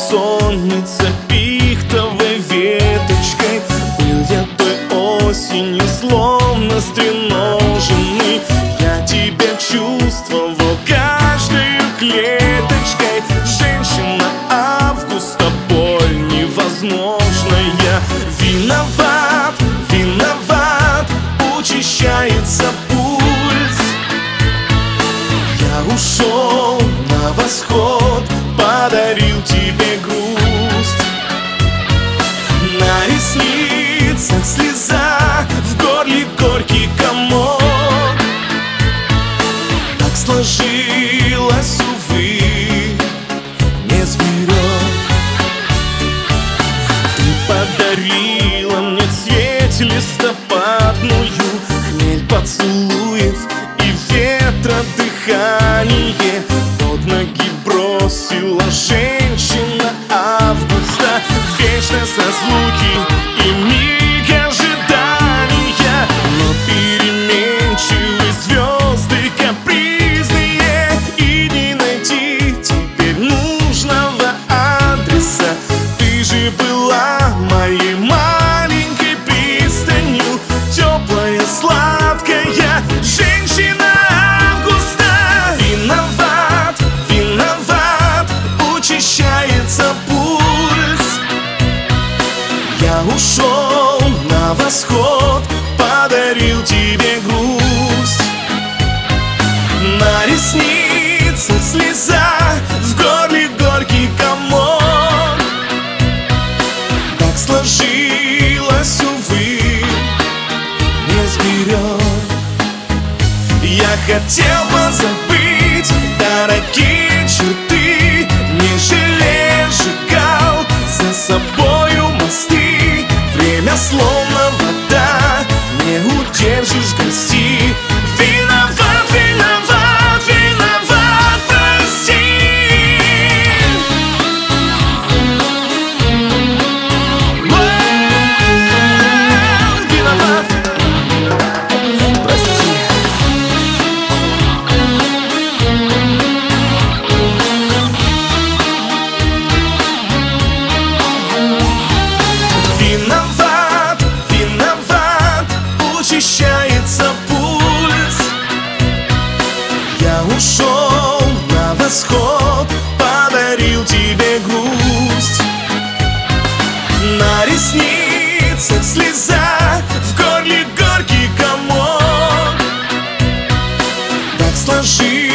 бессонница пихтовой веточкой. Был я той осенью словно стреноженный. Я тебя чувствовал каждой клеточкой. Женщина августа, боль невозможная. Виноват, виноват, учащается пульс. Я ушел на восход, подарил тебе грусть. На ресницах слеза, в горле горький комок. Так сложилось, увы, не сберег. Ты подарила мне цвет листопадную, хмель поцелуев и ветра дыхание. Под ноги бросила женщина августа. Вечность разлуки и миг ожидания. Но переменчивые звезды капризные, и не найти теперь нужного адреса. Ты же была моей маленькой пристанью, теплая, сладкая женщина августа. Виноват, виноват, учащается пульс. Я ушел на восход, подарил тебе грусть. На ресницах слеза, в горле горький комок. Так сложилось, увы, не сберег. Я хотел позабыть дорогие черты, не жалея сжигал за собою мосты. Время словно вода, не удержишь гости. Виноват, виноват, виноват, прости. Виноват, прости. Виноват, виноват, учащается пульс. Я ушел на восход, подарил тебе грусть. На ресницах слеза, в горле горький комок. Так сложилось.